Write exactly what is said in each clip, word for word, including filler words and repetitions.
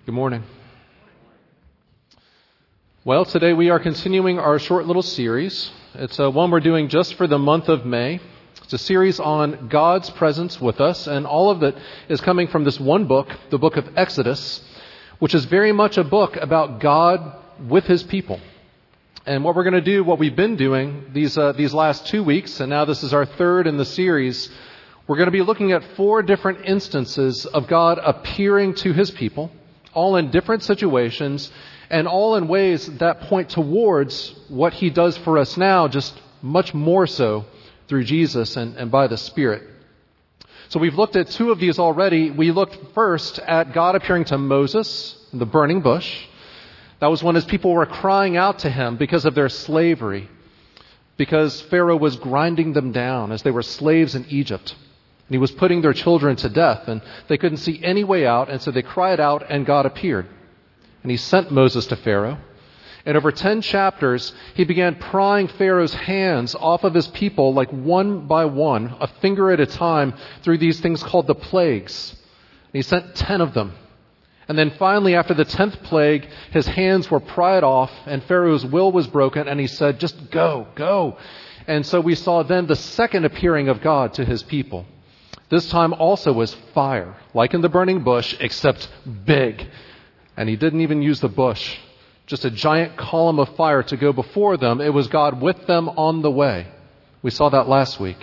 Good morning. Well, today we are continuing our short little series. It's uh, one we're doing just for the month of May. It's a series on God's presence with us, and all of it is coming from this one book, the book of Exodus, which is very much a book about God with His people. And what we're going to do, what we've been doing these uh, these last two weeks, and now this is our third in the series, we're going to be looking at four different instances of God appearing to His people, all in different situations, and all in ways that point towards what He does for us now, just much more so through Jesus and, and by the Spirit. So we've looked at two of these already. We looked first at God appearing to Moses in the burning bush. That was when His people were crying out to Him because of their slavery, because Pharaoh was grinding them down as they were slaves in Egypt. And He was putting their children to death, and they couldn't see any way out, and so they cried out, and God appeared. And He sent Moses to Pharaoh. And over ten chapters, He began prying Pharaoh's hands off of His people, like one by one, a finger at a time, through these things called the plagues. And He sent ten of them. And then finally, after the tenth plague, His hands were pried off, and Pharaoh's will was broken, and he said, just go, go. And so we saw then the second appearing of God to His people. This time also was fire, like in the burning bush, except big. And He didn't even use the bush, just a giant column of fire to go before them. It was God with them on the way. We saw that last week.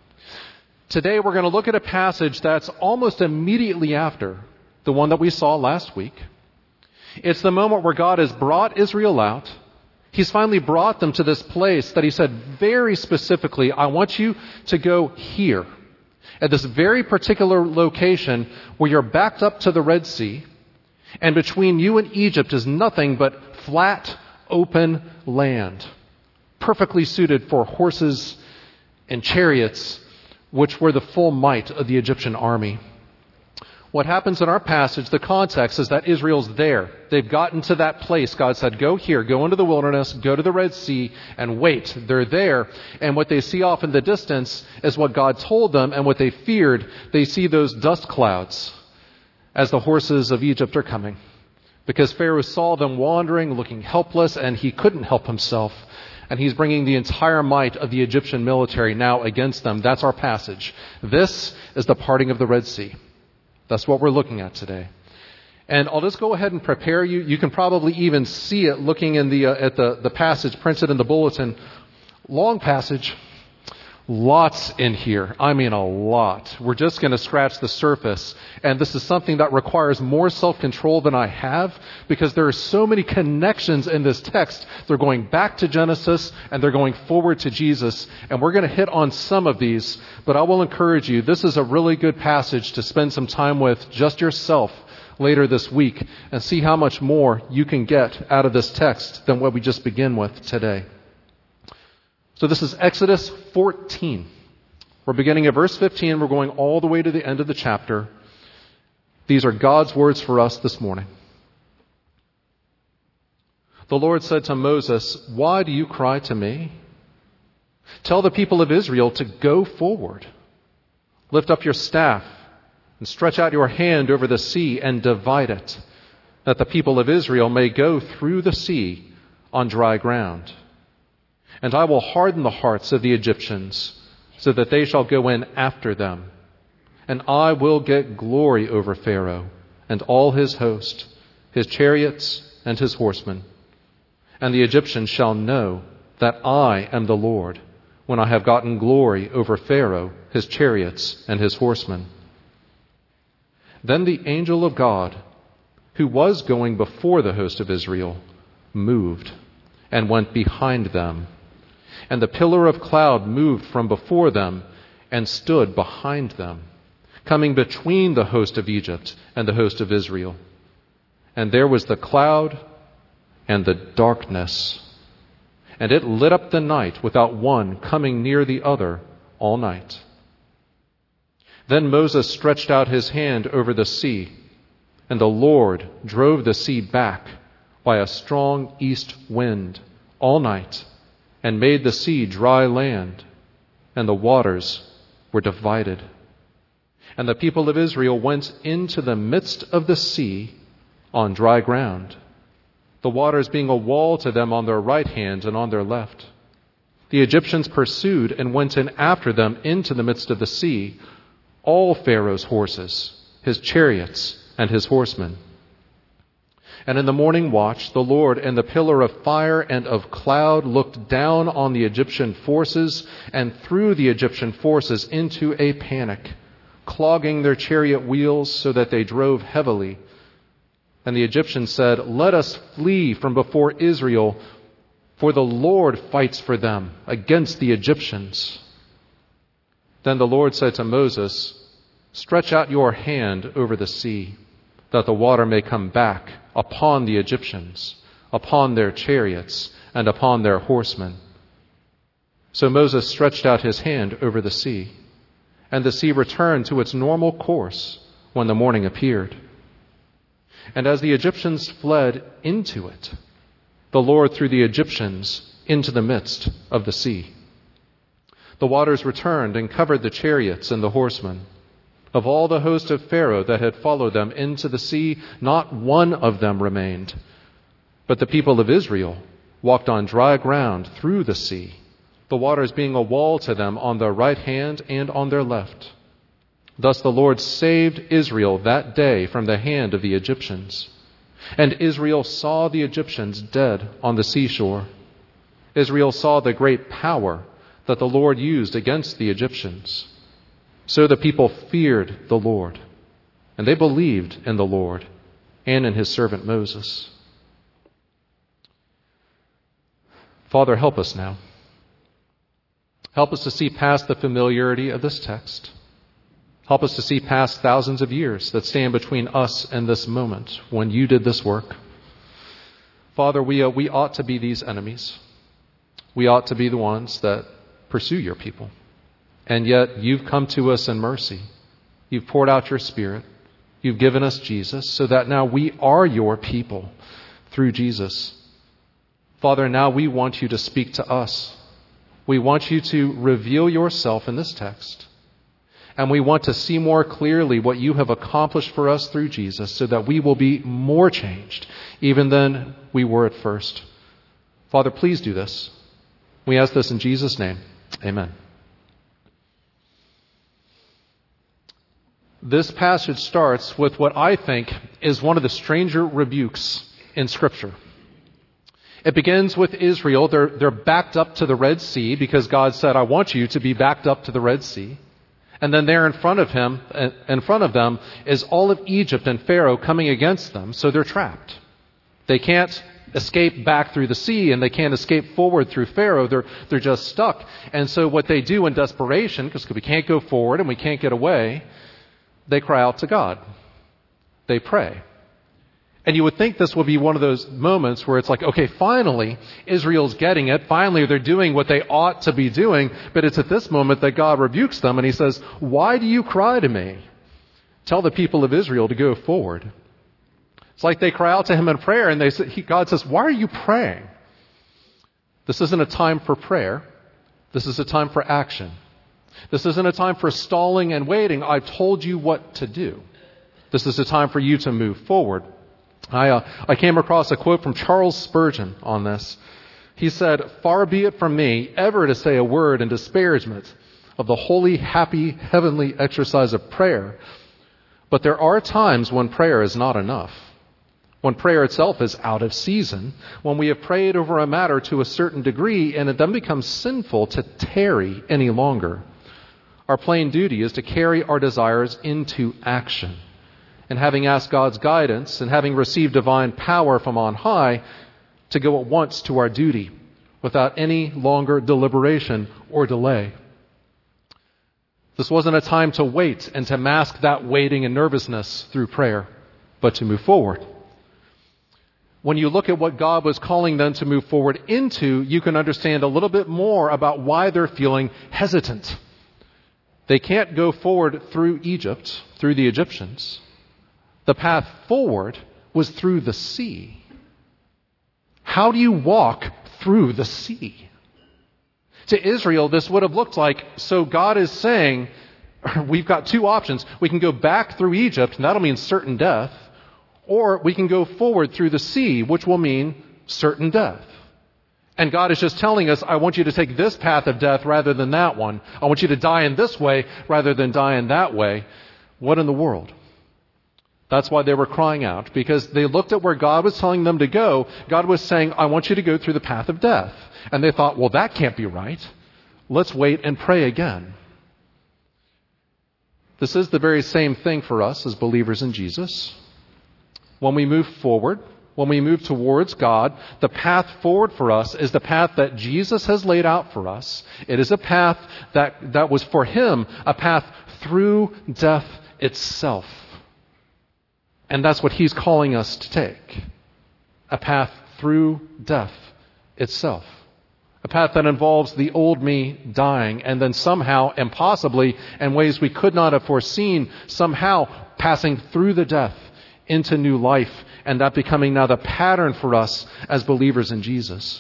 Today we're going to look at a passage that's almost immediately after the one that we saw last week. It's the moment where God has brought Israel out. He's finally brought them to this place that He said very specifically, I want you to go here, at this very particular location where you're backed up to the Red Sea, and between you and Egypt is nothing but flat, open land, perfectly suited for horses and chariots, which were the full might of the Egyptian army. What happens in our passage, the context is that Israel's there. They've gotten to that place. God said, go here, go into the wilderness, go to the Red Sea, and wait. They're there. And what they see off in the distance is what God told them, and what they feared. They see those dust clouds as the horses of Egypt are coming. Because Pharaoh saw them wandering, looking helpless, and he couldn't help himself. And he's bringing the entire might of the Egyptian military now against them. That's our passage. This is the parting of the Red Sea. That's what we're looking at today. And I'll just go ahead and prepare you. You can probably even see it looking in the uh, at the, the passage printed in the bulletin. Long passage. Lots in here. I mean a lot. We're just going to scratch the surface. And this is something that requires more self-control than I have, because there are so many connections in this text. They're going back to Genesis and they're going forward to Jesus. And we're going to hit on some of these, but I will encourage you, this is a really good passage to spend some time with just yourself later this week and see how much more you can get out of this text than what we just begin with today. So this is Exodus fourteen. We're beginning at verse fifteen. We're going all the way to the end of the chapter. These are God's words for us this morning. The Lord said to Moses, why do you cry to me? Tell the people of Israel to go forward. Lift up your staff and stretch out your hand over the sea and divide it, that the people of Israel may go through the sea on dry ground. And I will harden the hearts of the Egyptians, so that they shall go in after them. And I will get glory over Pharaoh and all his host, his chariots and his horsemen. And the Egyptians shall know that I am the Lord, when I have gotten glory over Pharaoh, his chariots and his horsemen. Then the angel of God, who was going before the host of Israel, moved and went behind them. And the pillar of cloud moved from before them and stood behind them, coming between the host of Egypt and the host of Israel. And there was the cloud and the darkness, and it lit up the night without one coming near the other all night. Then Moses stretched out his hand over the sea, and the Lord drove the sea back by a strong east wind all night, and made the sea dry land, and the waters were divided. And the people of Israel went into the midst of the sea on dry ground, the waters being a wall to them on their right hand and on their left. The Egyptians pursued and went in after them into the midst of the sea, all Pharaoh's horses, his chariots, and his horsemen. And in the morning watch, the Lord in the pillar of fire and of cloud looked down on the Egyptian forces and threw the Egyptian forces into a panic, clogging their chariot wheels so that they drove heavily. And the Egyptians said, "Let us flee from before Israel, for the Lord fights for them against the Egyptians." Then the Lord said to Moses, "Stretch out your hand over the sea, that the water may come back upon the Egyptians, upon their chariots, and upon their horsemen." So Moses stretched out his hand over the sea, and the sea returned to its normal course when the morning appeared. And as the Egyptians fled into it, the Lord threw the Egyptians into the midst of the sea. The waters returned and covered the chariots and the horsemen. Of all the host of Pharaoh that had followed them into the sea, not one of them remained. But the people of Israel walked on dry ground through the sea, the waters being a wall to them on their right hand and on their left. Thus the Lord saved Israel that day from the hand of the Egyptians. And Israel saw the Egyptians dead on the seashore. Israel saw the great power that the Lord used against the Egyptians. So the people feared the Lord, and they believed in the Lord and in his servant Moses. Father, help us now. Help us to see past the familiarity of this text. Help us to see past thousands of years that stand between us and this moment when you did this work. Father, we, uh, we ought to be these enemies. We ought to be the ones that pursue your people. And yet you've come to us in mercy. You've poured out your Spirit. You've given us Jesus so that now we are your people through Jesus. Father, now we want you to speak to us. We want you to reveal yourself in this text. And we want to see more clearly what you have accomplished for us through Jesus so that we will be more changed even than we were at first. Father, please do this. We ask this in Jesus' name. Amen. This passage starts with what I think is one of the stranger rebukes in Scripture. It begins with Israel. They're, they're backed up to the Red Sea because God said, "I want you to be backed up to the Red Sea." And then there in front of him, in front of them, is all of Egypt and Pharaoh coming against them, so they're trapped. They can't escape back through the sea, and they can't escape forward through Pharaoh. They're, they're just stuck. And so what they do in desperation, because we can't go forward and we can't get away, they cry out to God. They pray. And you would think this would be one of those moments where it's like, okay, finally, Israel's getting it. Finally, they're doing what they ought to be doing. But it's at this moment that God rebukes them and he says, "Why do you cry to me? Tell the people of Israel to go forward." It's like they cry out to him in prayer and they say, he, God says, "Why are you praying?" This isn't a time for prayer. This is a time for action. This isn't a time for stalling and waiting. I've told you what to do. This is a time for you to move forward. I, uh, I came across a quote from Charles Spurgeon on this. He said, "Far be it from me ever to say a word in disparagement of the holy, happy, heavenly exercise of prayer. But there are times when prayer is not enough. When prayer itself is out of season, when we have prayed over a matter to a certain degree and it then becomes sinful to tarry any longer. Our plain duty is to carry our desires into action. And having asked God's guidance and having received divine power from on high, to go at once to our duty without any longer deliberation or delay." This wasn't a time to wait and to mask that waiting and nervousness through prayer, but to move forward. When you look at what God was calling them to move forward into, you can understand a little bit more about why they're feeling hesitant. They can't go forward through Egypt, through the Egyptians. The path forward was through the sea. How do you walk through the sea? To Israel, this would have looked like, so God is saying, we've got two options. We can go back through Egypt, and that'll mean certain death, Or we can go forward through the sea, which will mean certain death. And God is just telling us, I want you to take this path of death rather than that one. I want you to die in this way rather than die in that way. What in the world? That's why they were crying out, because they looked at where God was telling them to go. God was saying, I want you to go through the path of death. And they thought, well, that can't be right. Let's wait and pray again. This is the very same thing for us as believers in Jesus. When we move forward, when we move towards God, the path forward for us is the path that Jesus has laid out for us. It is a path that, that was for Him, a path through death itself. And that's what He's calling us to take. A path through death itself. A path that involves the old me dying and then somehow, impossibly, in ways we could not have foreseen, somehow passing through the death into new life, and that becoming now the pattern for us as believers in Jesus.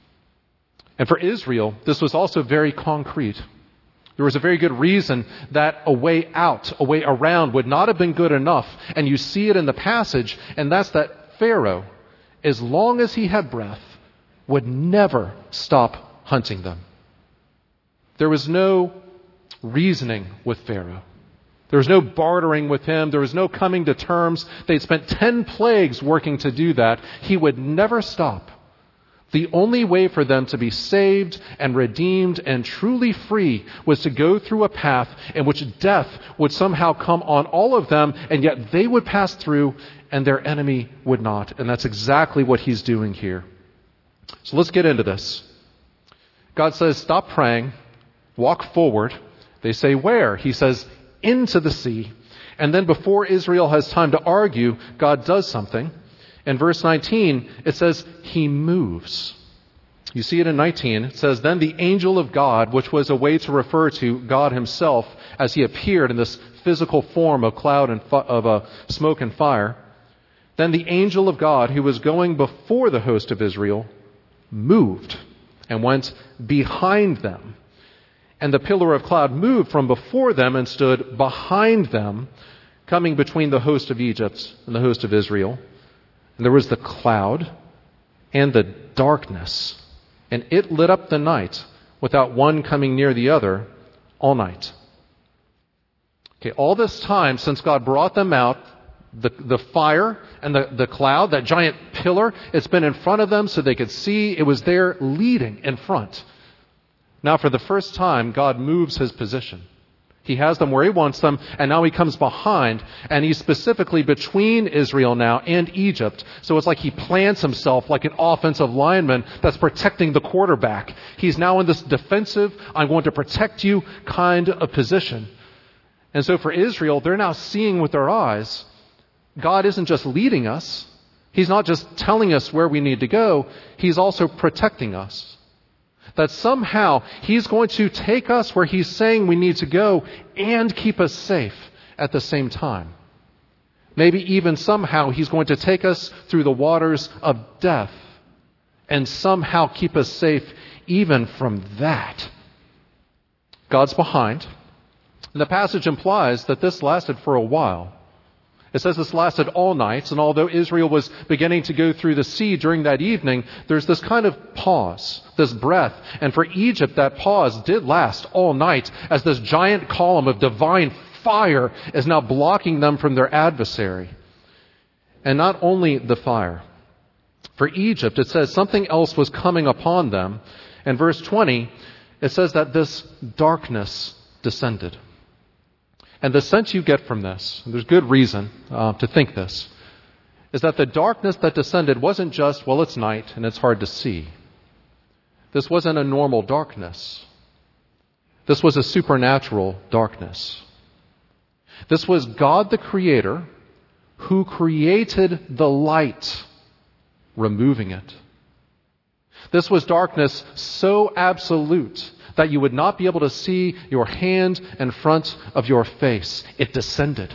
And for Israel, this was also very concrete. There was a very good reason that a way out, a way around would not have been good enough. And you see it in the passage, and that's that Pharaoh, as long as he had breath, would never stop hunting them. There was no reasoning with Pharaoh. There was no bartering with him. There was no coming to terms. They'd spent ten plagues working to do that. He would never stop. The only way for them to be saved and redeemed and truly free was to go through a path in which death would somehow come on all of them, and yet they would pass through and their enemy would not. And that's exactly what He's doing here. So let's get into this. God says, stop praying, walk forward. They say, where? He says, into the sea. And then before Israel has time to argue, God does something. In verse nineteen, it says, He moves. You see it in nineteen. It says, then the angel of God, which was a way to refer to God Himself as He appeared in this physical form of cloud and fi- of uh, smoke and fire. Then the angel of God, who was going before the host of Israel, moved and went behind them. And the pillar of cloud moved from before them and stood behind them, coming between the host of Egypt and the host of Israel. And there was the cloud and the darkness, and it lit up the night without one coming near the other all night. Okay, all this time since God brought them out, the, the fire and the, the cloud, that giant pillar, it's been in front of them so they could see. It was there leading in front. Now, for the first time, God moves His position. He has them where He wants them, and now He comes behind, and He's specifically between Israel now and Egypt. So it's like He plants Himself like an offensive lineman that's protecting the quarterback. He's now in this defensive, I'm going to protect you kind of position. And so for Israel, they're now seeing with their eyes, God isn't just leading us. He's not just telling us where we need to go. He's also protecting us. That somehow He's going to take us where He's saying we need to go and keep us safe at the same time. Maybe even somehow He's going to take us through the waters of death and somehow keep us safe even from that. God's behind. And the passage implies that this lasted for a while. It says this lasted all night, and although Israel was beginning to go through the sea during that evening, there's this kind of pause, this breath. And for Egypt, that pause did last all night as this giant column of divine fire is now blocking them from their adversary. And not only the fire. For Egypt, it says something else was coming upon them. In verse twenty, it says that this darkness descended. And the sense you get from this, and there's good reason uh, to think this, is that the darkness that descended wasn't just, well, it's night and it's hard to see. This wasn't a normal darkness. This was a supernatural darkness. This was God the Creator who created the light, removing it. This was darkness so absolute that you would not be able to see your hand in front of your face. It descended.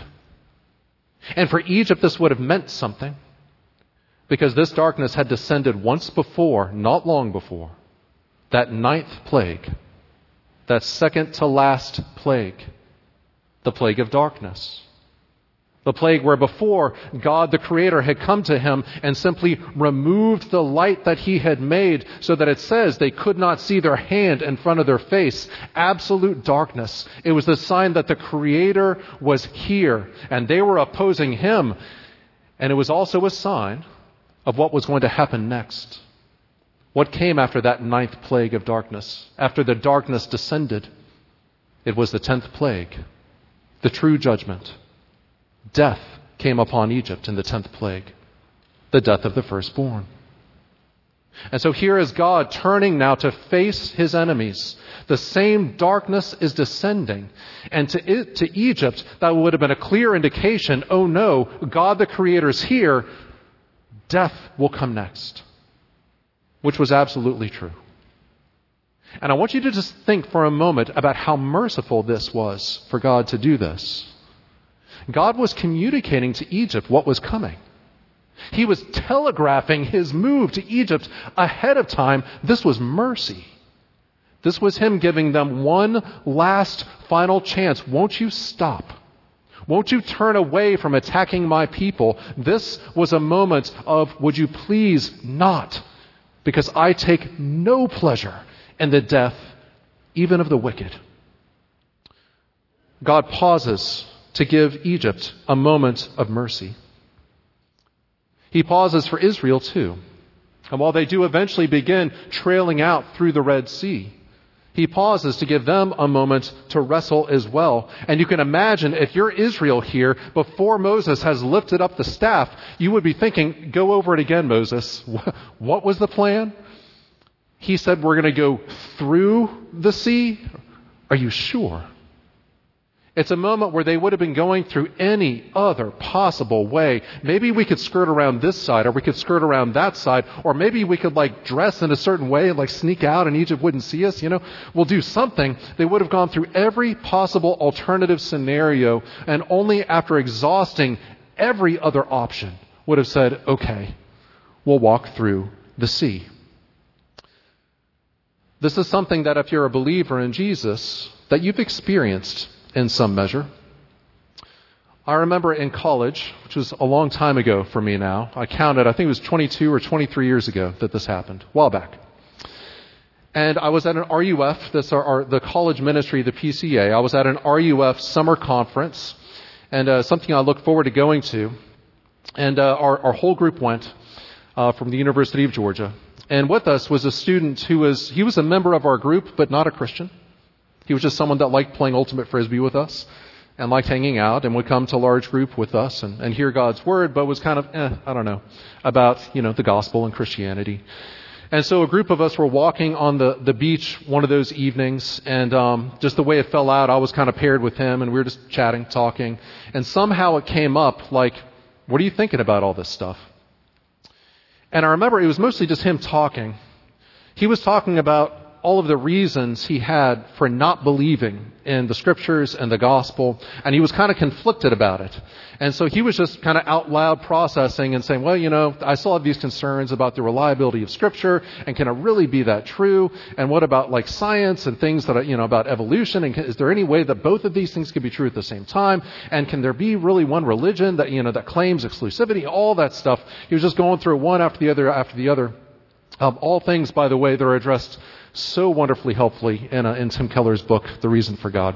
And for Egypt, this would have meant something, because this darkness had descended once before, not long before. That ninth plague, that second to last plague, the plague of darkness. The plague where before God the Creator had come to him and simply removed the light that he had made so that it says they could not see their hand in front of their face. Absolute darkness. It was the sign that the Creator was here and they were opposing him. And it was also a sign of what was going to happen next. What came after that ninth plague of darkness? After the darkness descended, it was the tenth plague, the true judgment. Death came upon Egypt in the tenth plague, the death of the firstborn. And so here is God turning now to face his enemies. The same darkness is descending. And to, it, to Egypt, that would have been a clear indication, oh no, God the Creator is here. Death will come next. Which was absolutely true. And I want you to just think for a moment about how merciful this was for God to do this. God was communicating to Egypt what was coming. He was telegraphing his move to Egypt ahead of time. This was mercy. This was him giving them one last final chance. Won't you stop? Won't you turn away from attacking my people? This was a moment of, would you please not? Because I take no pleasure in the death, even of the wicked. God pauses to give Egypt a moment of mercy. He pauses for Israel too. And while they do eventually begin trailing out through the Red Sea, he pauses to give them a moment to wrestle as well. And you can imagine if you're Israel here, before Moses has lifted up the staff, you would be thinking, go over it again, Moses. What was the plan? He said, we're going to go through the sea. Are you sure? It's a moment where they would have been going through any other possible way. Maybe we could skirt around this side, or we could skirt around that side, or maybe we could like dress in a certain way and like sneak out and Egypt wouldn't see us, you know. We'll do something. They would have gone through every possible alternative scenario, and only after exhausting every other option would have said, okay, we'll walk through the sea. This is something that if you're a believer in Jesus, that you've experienced in some measure. I remember in college, which was a long time ago for me now, I counted, I think it was twenty-two or twenty-three years ago that this happened, a while back. And I was at an R U F, this our, our the college ministry, the P C A. I was at an R U F summer conference, and uh, something I look forward to going to. And uh, our, our whole group went uh, from the University of Georgia. And with us was a student who was, he was a member of our group, but not a Christian. He was just someone that liked playing Ultimate Frisbee with us and liked hanging out and would come to large group with us and, and hear God's word, but was kind of, eh, I don't know, about, you know, the gospel and Christianity. And so a group of us were walking on the, the beach one of those evenings, and um, just the way it fell out, I was kind of paired with him, and we were just chatting, talking. And somehow it came up like, what are you thinking about all this stuff? And I remember it was mostly just him talking. He was talking about all of the reasons he had for not believing in the scriptures and the gospel, and he was kind of conflicted about it. And so he was just kind of out loud processing and saying, well, you know, I still have these concerns about the reliability of scripture, and can it really be that true? And what about like science and things that are, you know, about evolution? And is there any way that both of these things can be true at the same time? And can there be really one religion that, you know, that claims exclusivity? All that stuff. He was just going through one after the other after the other. Um, all things, by the way, that are addressed so wonderfully helpfully in, a, in Tim Keller's book, The Reason for God.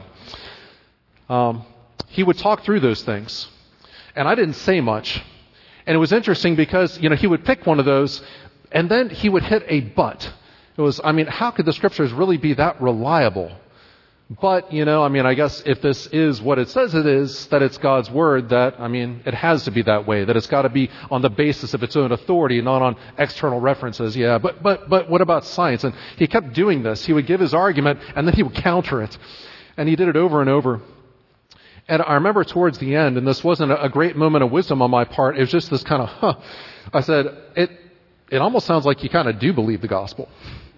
Um, he would talk through those things, and I didn't say much. And it was interesting because, you know, he would pick one of those, and then he would hit a but. It was, I mean, how could the scriptures really be that reliable? But, you know, I mean, I guess if this is what it says it is, that it's God's word, that, I mean, it has to be that way, that it's got to be on the basis of its own authority, not on external references. Yeah, but, but, but what about science? And he kept doing this. He would give his argument, and then he would counter it. And he did it over and over. And I remember towards the end, and this wasn't a great moment of wisdom on my part, it was just this kind of, huh. I said, it, it almost sounds like you kind of do believe the gospel.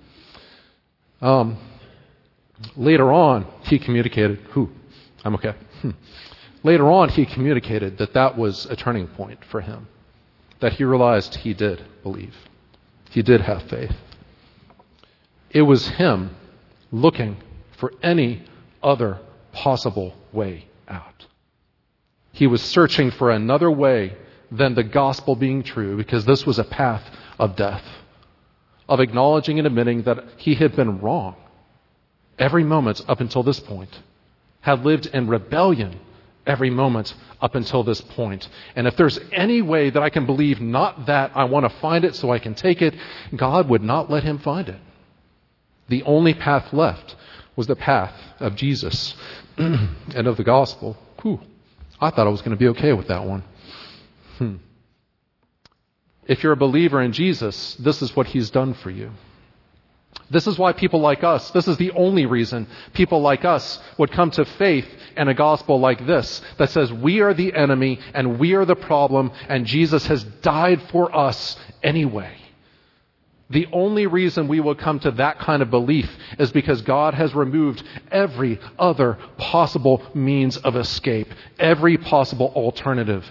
Um, Later on, he communicated, whew, I'm okay. Hmm. Later on, he communicated that that was a turning point for him, that he realized he did believe. He did have faith. It was him looking for any other possible way out. He was searching for another way than the gospel being true, because this was a path of death, of acknowledging and admitting that he had been wrong every moment up until this point, had lived in rebellion every moment up until this point. And if there's any way that I can believe not that, I want to find it so I can take it, God would not let him find it. The only path left was the path of Jesus and of the gospel. Whew. I thought I was going to be okay with that one. Hmm. If you're a believer in Jesus, this is what he's done for you. This is why people like us, this is the only reason people like us would come to faith in a gospel like this, that says we are the enemy and we are the problem and Jesus has died for us anyway. The only reason we will come to that kind of belief is because God has removed every other possible means of escape, every possible alternative.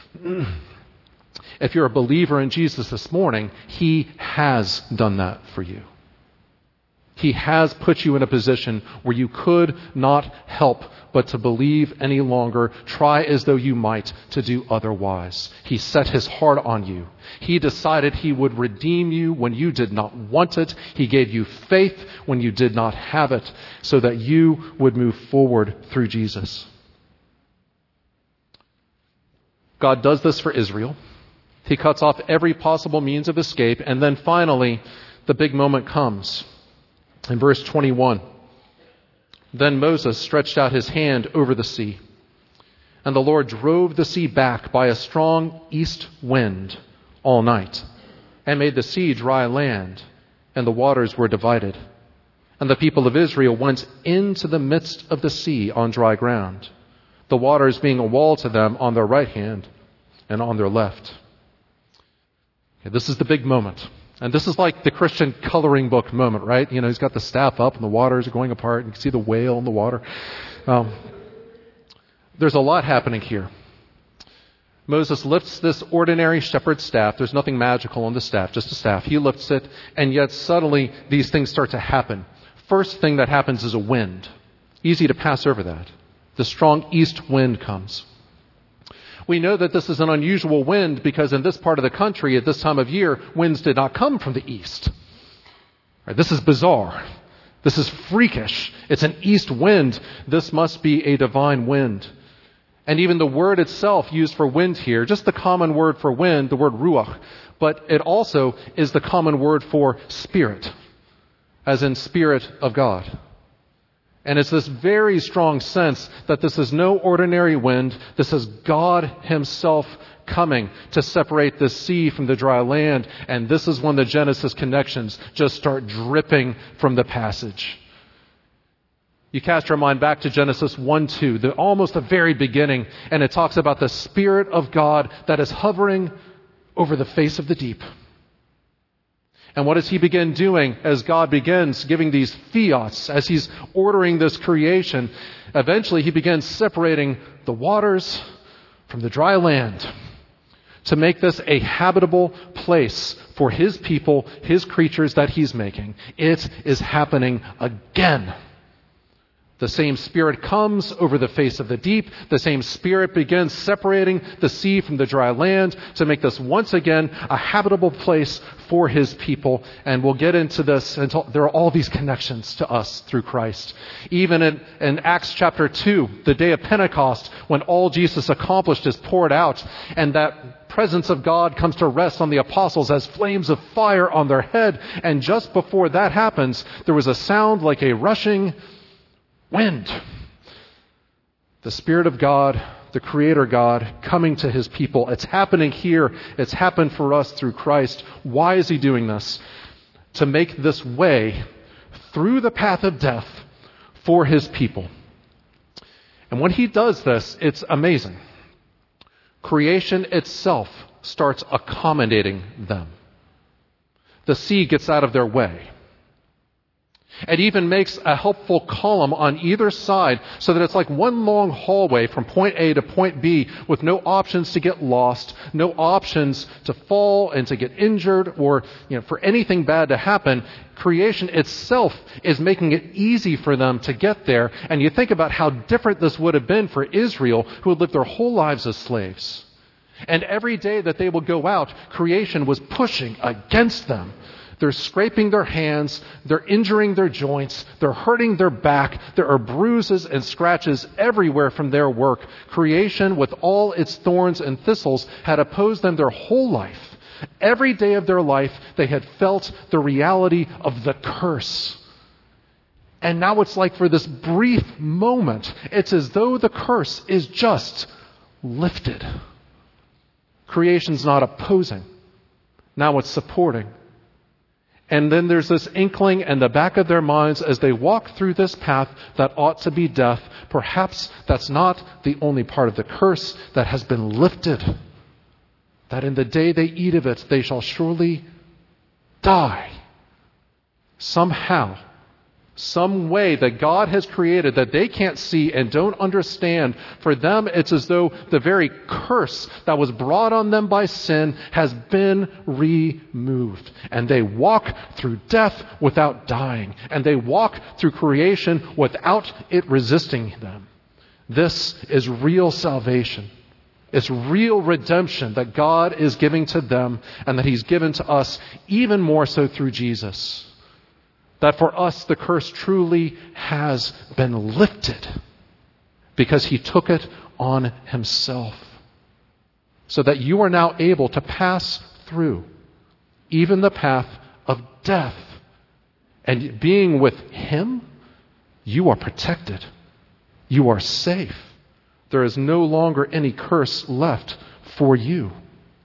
If you're a believer in Jesus this morning, he has done that for you. He has put you in a position where you could not help but to believe any longer, try as though you might to do otherwise. He set his heart on you. He decided he would redeem you when you did not want it. He gave you faith when you did not have it, so that you would move forward through Jesus. God does this for Israel. He cuts off every possible means of escape, and then finally, the big moment comes. In verse twenty-one, then Moses stretched out his hand over the sea, and the Lord drove the sea back by a strong east wind all night, and made the sea dry land, and the waters were divided. And the people of Israel went into the midst of the sea on dry ground, the waters being a wall to them on their right hand and on their left. Okay, this is the big moment. And this is like the Christian coloring book moment, right? You know, he's got the staff up and the waters are going apart. You can see the whale in the water. Um, there's a lot happening here. Moses lifts this ordinary shepherd's staff. There's nothing magical on the staff, just a staff. He lifts it, and yet suddenly these things start to happen. First thing that happens is a wind. Easy to pass over that. The strong east wind comes. We know that this is an unusual wind because in this part of the country at this time of year, winds did not come from the east. Right, this is bizarre. This is freakish. It's an east wind. This must be a divine wind. And even the word itself used for wind here, just the common word for wind, the word ruach, but it also is the common word for spirit, as in Spirit of God. And it's this very strong sense that this is no ordinary wind. This is God himself coming to separate the sea from the dry land. And this is when the Genesis connections just start dripping from the passage. You cast your mind back to Genesis one two, the, almost the very beginning, and it talks about the Spirit of God that is hovering over the face of the deep. And what does he begin doing as God begins giving these fiats, as he's ordering this creation? Eventually he begins separating the waters from the dry land to make this a habitable place for his people, his creatures that he's making. It is happening again. The same Spirit comes over the face of the deep. The same Spirit begins separating the sea from the dry land to make this once again a habitable place for his people. And we'll get into this until there are all these connections to us through Christ. Even in, in Acts chapter two, the day of Pentecost, when all Jesus accomplished is poured out, and that presence of God comes to rest on the apostles as flames of fire on their head. And just before that happens, there was a sound like a rushing wind. The Spirit of God, the Creator God, coming to his people. It's happening here. It's happened for us through Christ. Why is he doing this? To make this way through the path of death for his people. And when he does this, it's amazing. Creation itself starts accommodating them. The sea gets out of their way. It even makes a helpful column on either side so that it's like one long hallway from point A to point B with no options to get lost, no options to fall and to get injured or, you know, for anything bad to happen. Creation itself is making it easy for them to get there. And you think about how different this would have been for Israel, who had lived their whole lives as slaves. And every day that they would go out, creation was pushing against them. They're scraping their hands, they're injuring their joints, they're hurting their back, there are bruises and scratches everywhere from their work. Creation, with all its thorns and thistles, had opposed them their whole life. Every day of their life, they had felt the reality of the curse. And now it's like for this brief moment, it's as though the curse is just lifted. Creation's not opposing. Now it's supporting. And then there's this inkling in the back of their minds as they walk through this path that ought to be death. Perhaps that's not the only part of the curse that has been lifted. That in the day they eat of it, they shall surely die. Somehow, some way that God has created that they can't see and don't understand. For them, it's as though the very curse that was brought on them by sin has been removed. And they walk through death without dying. And they walk through creation without it resisting them. This is real salvation. It's real redemption that God is giving to them and that He's given to us, even more so through Jesus. That for us, the curse truly has been lifted because He took it on Himself. So that you are now able to pass through even the path of death. And being with Him, you are protected. You are safe. There is no longer any curse left for you.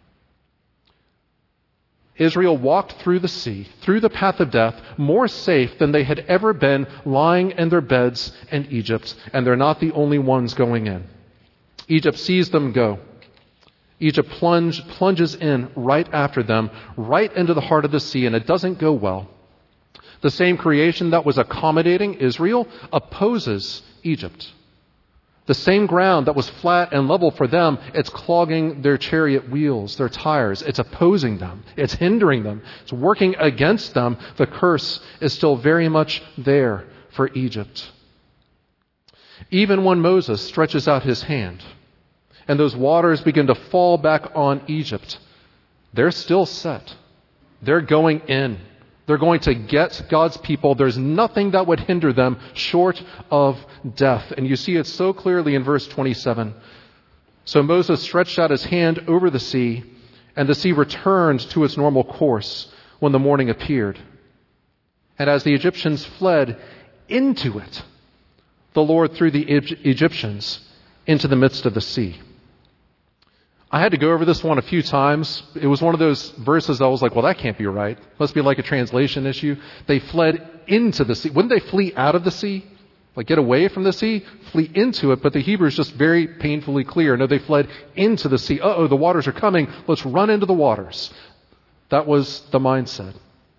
Israel walked through the sea, through the path of death, more safe than they had ever been lying in their beds in Egypt, and they're not the only ones going in. Egypt sees them go. Egypt plunge, plunges in right after them, right into the heart of the sea, and it doesn't go well. The same creation that was accommodating Israel opposes Egypt. The same ground that was flat and level for them, it's clogging their chariot wheels, their tires. It's opposing them. It's hindering them. It's working against them. The curse is still very much there for Egypt. Even when Moses stretches out his hand and those waters begin to fall back on Egypt, they're still set. They're going in. They're going to get God's people. There's nothing that would hinder them short of death. And you see it so clearly in verse twenty-seven. So Moses stretched out his hand over the sea, and the sea returned to its normal course when the morning appeared. And as the Egyptians fled into it, the Lord threw the Egyptians into the midst of the sea. I had to go over this one a few times. It was one of those verses that I was like, well, that can't be right. Must be like a translation issue. They fled into the sea. Wouldn't they flee out of the sea? Like get away from the sea? Flee into it. But the Hebrew is just very painfully clear. No, they fled into the sea. Uh-oh, the waters are coming. Let's run into the waters. That was the mindset.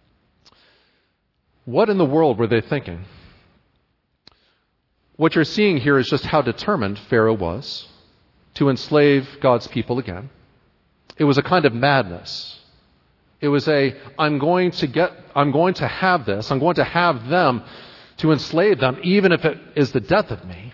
What in the world were they thinking? What you're seeing here is just how determined Pharaoh was to enslave God's people again. It was a kind of madness. It was a, I'm going to get, I'm going to have this, I'm going to have them to enslave them, even if it is the death of me.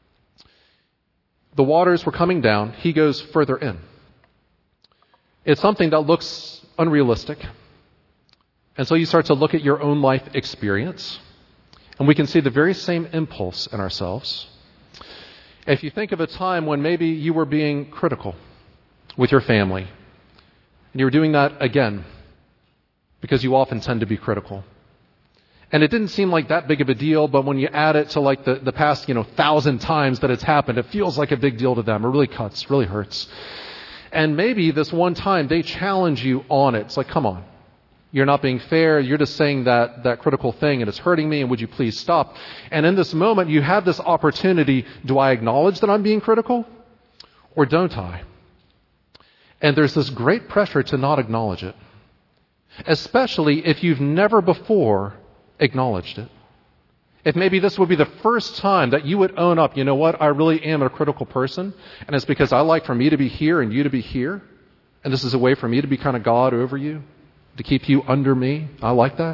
The waters were coming down. He goes further in. It's something that looks unrealistic. And so you start to look at your own life experience, and we can see the very same impulse in ourselves. If you think of a time when maybe you were being critical with your family, and you were doing that again, because you often tend to be critical. And it didn't seem like that big of a deal, but when you add it to like the, the past, you know, thousand times that it's happened, it feels like a big deal to them. It really cuts, really hurts. And maybe this one time they challenge you on it. It's like, come on. You're not being fair. You're just saying that, that critical thing and it's hurting me, and would you please stop? And in this moment, you have this opportunity. Do I acknowledge that I'm being critical or don't I? And there's this great pressure to not acknowledge it, especially if you've never before acknowledged it. If maybe this would be the first time that you would own up, you know what, I really am a critical person, and it's because I like for me to be here and you to be here, and this is a way for me to be kind of God over you, to keep you under me. I like that.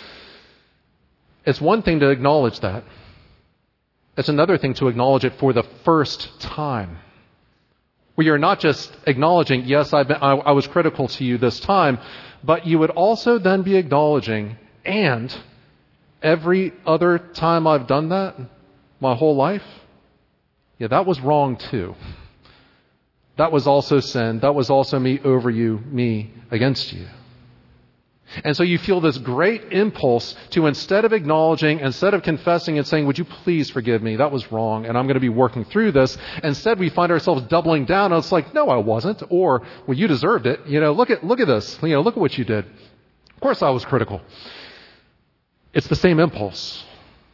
It's one thing to acknowledge that. It's another thing to acknowledge it for the first time. Where you're not just acknowledging, yes, I've been, I, I was critical to you this time, but you would also then be acknowledging, and every other time I've done that, my whole life, yeah, that was wrong too. That was also sin. That was also me over you, me against you. And so you feel this great impulse to, instead of acknowledging, instead of confessing and saying, would you please forgive me? That was wrong, and I'm going to be working through this. Instead, we find ourselves doubling down, and it's like, no, I wasn't. Or, well, you deserved it. You know, look at, look at this. You know, look at what you did. Of course I was critical. It's the same impulse.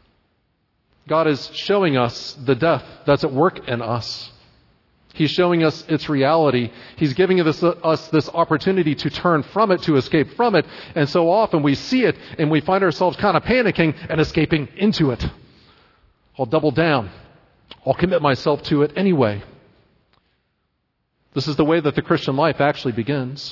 God is showing us the death that's at work in us. He's showing us its reality. He's giving us, us this opportunity to turn from it, to escape from it. And so often we see it and we find ourselves kind of panicking and escaping into it. I'll double down. I'll commit myself to it anyway. This is the way that the Christian life actually begins.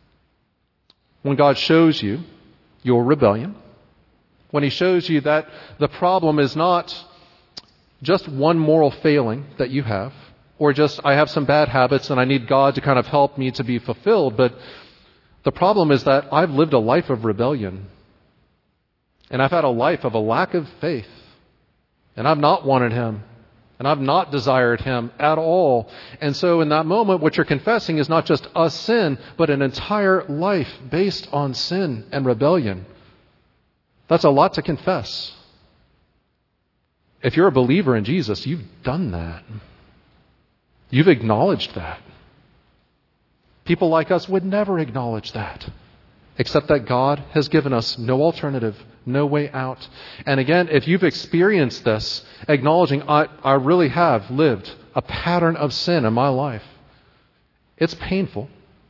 When God shows you your rebellion, when He shows you that the problem is not just one moral failing that you have, or just I have some bad habits and I need God to kind of help me to be fulfilled, but the problem is that I've lived a life of rebellion. And I've had a life of a lack of faith. And I've not wanted Him. And I've not desired Him at all. And so in that moment, what you're confessing is not just a sin, but an entire life based on sin and rebellion. That's a lot to confess. If you're a believer in Jesus, you've done that. You've acknowledged that. People like us would never acknowledge that, except that God has given us no alternative, no way out. And again, if you've experienced this, acknowledging I, I really have lived a pattern of sin in my life, it's painful.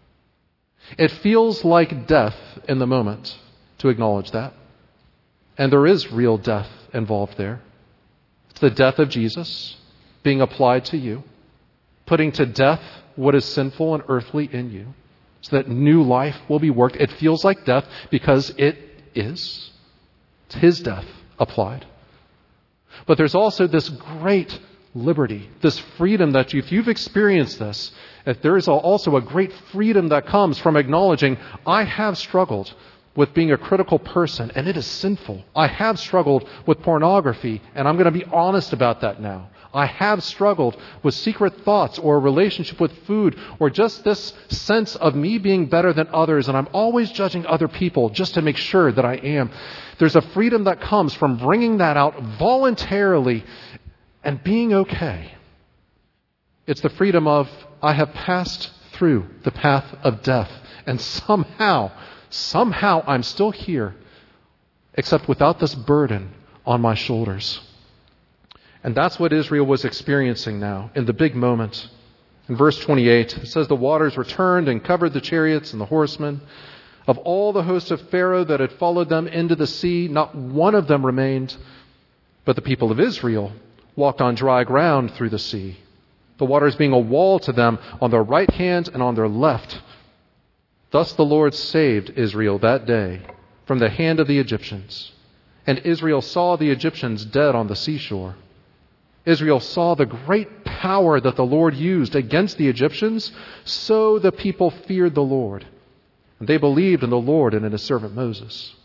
It feels like death in the moment to acknowledge that. And there is real death involved there. It's the death of Jesus being applied to you, putting to death what is sinful and earthly in you, so that new life will be worked. It feels like death because it is. It's His death applied. But there's also this great liberty, this freedom that you, if you've experienced this, if there is also a great freedom that comes from acknowledging, I have struggled with being a critical person, and it is sinful. I have struggled with pornography, and I'm going to be honest about that now. I have struggled with secret thoughts or a relationship with food, or just this sense of me being better than others, and I'm always judging other people just to make sure that I am. There's a freedom that comes from bringing that out voluntarily and being okay. It's the freedom of, I have passed through the path of death, and somehow, somehow I'm still here, except without this burden on my shoulders. And that's what Israel was experiencing now in the big moment. In verse twenty-eight, it says, the waters returned and covered the chariots and the horsemen. Of all the host of Pharaoh that had followed them into the sea, not one of them remained. But the people of Israel walked on dry ground through the sea, the waters being a wall to them on their right hand and on their left. Thus the Lord saved Israel that day from the hand of the Egyptians. And Israel saw the Egyptians dead on the seashore. Israel saw the great power that the Lord used against the Egyptians, so the people feared the Lord. And they believed in the Lord and in His servant Moses.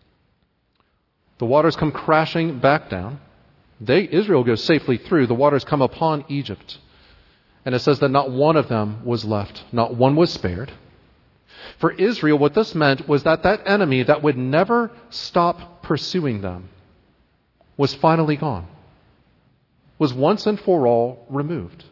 The waters come crashing back down. They, Israel goes safely through. The waters come upon Egypt. And it says that not one of them was left. Not one was spared. For Israel, what this meant was that that enemy that would never stop pursuing them was finally gone. Was once and for all removed.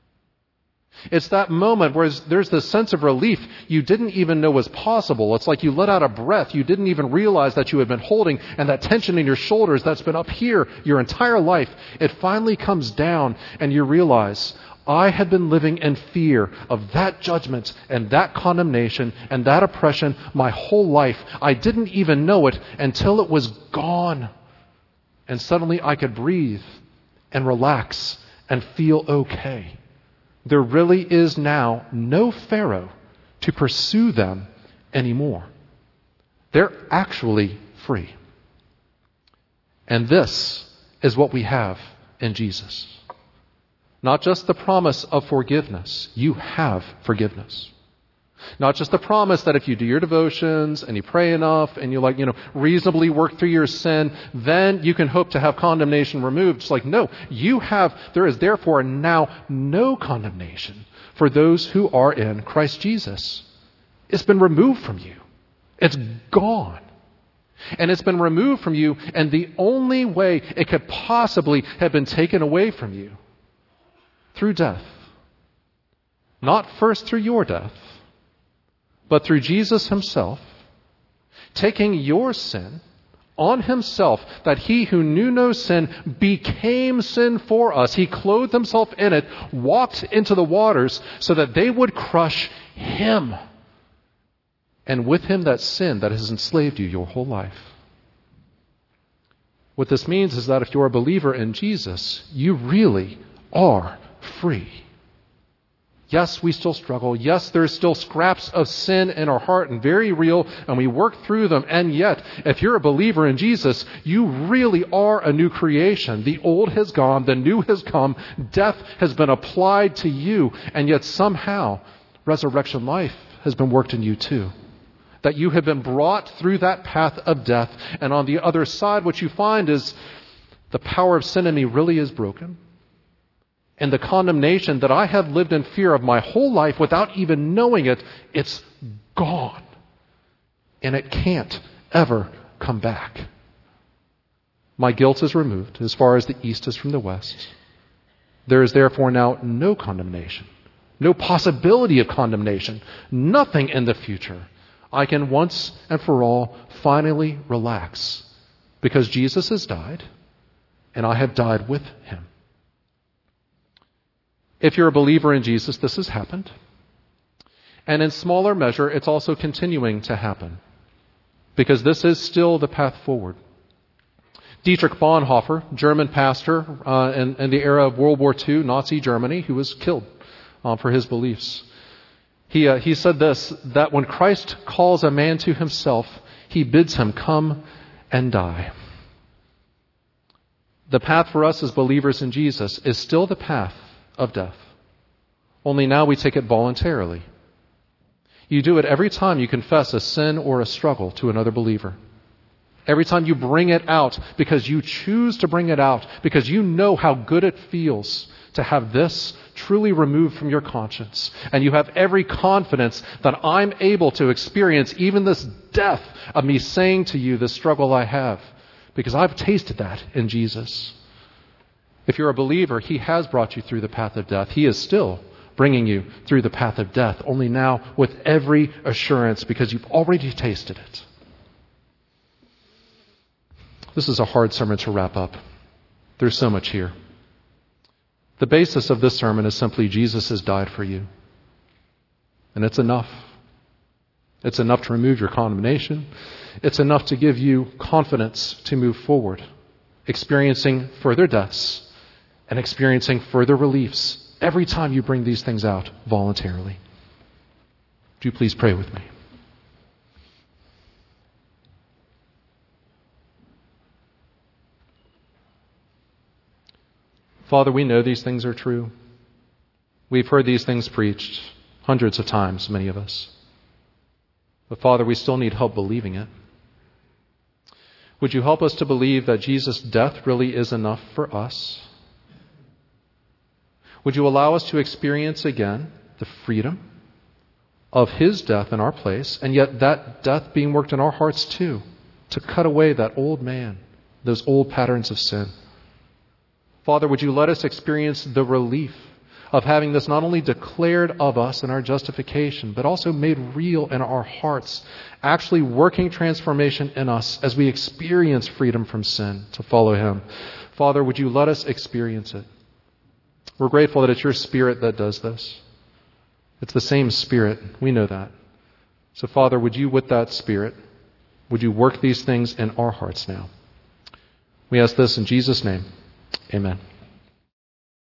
It's that moment where there's this sense of relief you didn't even know was possible. It's like you let out a breath you didn't even realize that you had been holding, and that tension in your shoulders that's been up here your entire life, it finally comes down and you realize, I had been living in fear of that judgment and that condemnation and that oppression my whole life. I didn't even know it until it was gone. And suddenly I could breathe and relax and feel okay. There really is now no Pharaoh to pursue them anymore. They're actually free. And this is what we have in Jesus. Not just the promise of forgiveness. You have forgiveness. Not just the promise that if you do your devotions and you pray enough and you like, you know, reasonably work through your sin, then you can hope to have condemnation removed. It's like, no, you have, there is therefore now no condemnation for those who are in Christ Jesus. It's been removed from you. It's gone. And it's been removed from you, and the only way it could possibly have been taken away from you, through death. Not first through your death, but through Jesus himself, taking your sin on himself, that he who knew no sin became sin for us. He clothed himself in it, walked into the waters so that they would crush him. And with him that sin that has enslaved you your whole life. What this means is that if you're a believer in Jesus, you really are free. Yes, we still struggle. Yes, there's still scraps of sin in our heart and very real, and we work through them. And yet, if you're a believer in Jesus, you really are a new creation. The old has gone, the new has come, death has been applied to you, and yet somehow resurrection life has been worked in you too. That you have been brought through that path of death, and on the other side, what you find is the power of sin in me really is broken. And the condemnation that I have lived in fear of my whole life without even knowing it, it's gone. And it can't ever come back. My guilt is removed as far as the east is from the west. There is therefore now no condemnation, no possibility of condemnation, nothing in the future. I can once and for all finally relax because Jesus has died and I have died with him. If you're a believer in Jesus, this has happened. And in smaller measure, it's also continuing to happen. Because this is still the path forward. Dietrich Bonhoeffer, German pastor uh, in, in the era of World War Two, Nazi Germany, who was killed uh, for his beliefs. He, uh, he said this, that when Christ calls a man to himself, he bids him come and die. The path for us as believers in Jesus is still the path of death. Only now we take it voluntarily. You do it every time you confess a sin or a struggle to another believer. Every time you bring it out because you choose to bring it out, because you know how good it feels to have this truly removed from your conscience. And you have every confidence that I'm able to experience even this death of me saying to you the struggle I have, because I've tasted that in Jesus. If you're a believer, he has brought you through the path of death. He is still bringing you through the path of death, only now with every assurance because you've already tasted it. This is a hard sermon to wrap up. There's so much here. The basis of this sermon is simply Jesus has died for you. And it's enough. It's enough to remove your condemnation. It's enough to give you confidence to move forward, experiencing further deaths and experiencing further reliefs every time you bring these things out voluntarily. Would you please pray with me? Father, we know these things are true. We've heard these things preached hundreds of times, many of us. But Father, we still need help believing it. Would you help us to believe that Jesus' death really is enough for us? Would you allow us to experience again the freedom of his death in our place, and yet that death being worked in our hearts too, to cut away that old man, those old patterns of sin? Father, would you let us experience the relief of having this not only declared of us in our justification, but also made real in our hearts, actually working transformation in us as we experience freedom from sin to follow him. Father, would you let us experience it? We're grateful that it's your Spirit that does this. It's the same Spirit. We know that. So, Father, would you, with that Spirit, would you work these things in our hearts now? We ask this in Jesus' name. Amen.